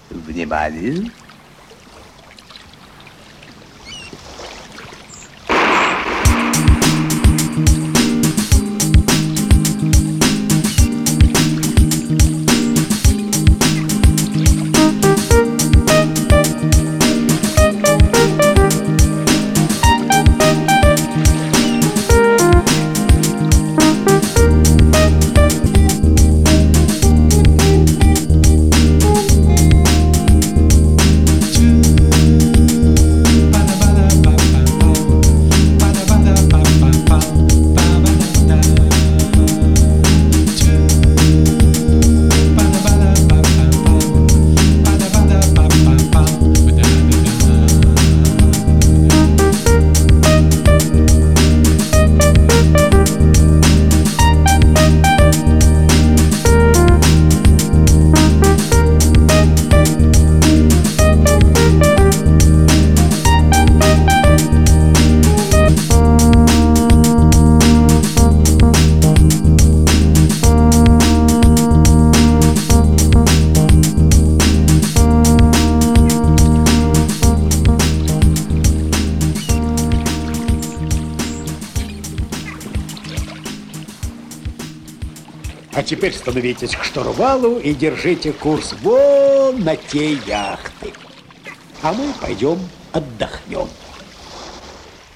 Внимание! А теперь становитесь к штурвалу и держите курс вон на те яхты. А мы пойдем отдохнем.